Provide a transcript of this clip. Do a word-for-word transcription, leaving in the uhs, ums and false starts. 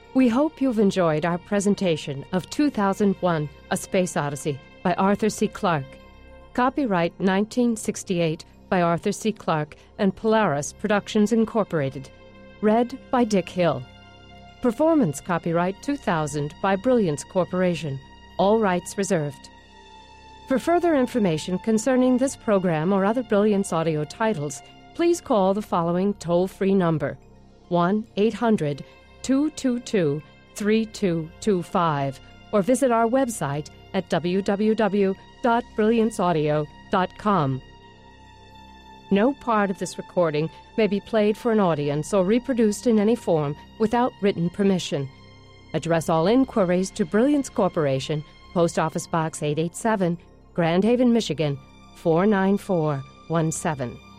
We hope you've enjoyed our presentation of two thousand one, A Space Odyssey by Arthur C. Clarke. Copyright nineteen sixty-eight by Arthur C. Clarke and Polaris Productions Incorporated. Read by Dick Hill. Performance copyright two thousand by Brilliance Corporation. All rights reserved. For further information concerning this program or other Brilliance audio titles, please call the following toll-free number, one eight hundred two two two three two two five, or visit our website at w w w dot brilliance audio dot com. No part of this recording may be played for an audience or reproduced in any form without written permission. Address all inquiries to Brilliance Corporation, Post Office Box eight eighty-seven, Grand Haven, Michigan, four nine four one seven.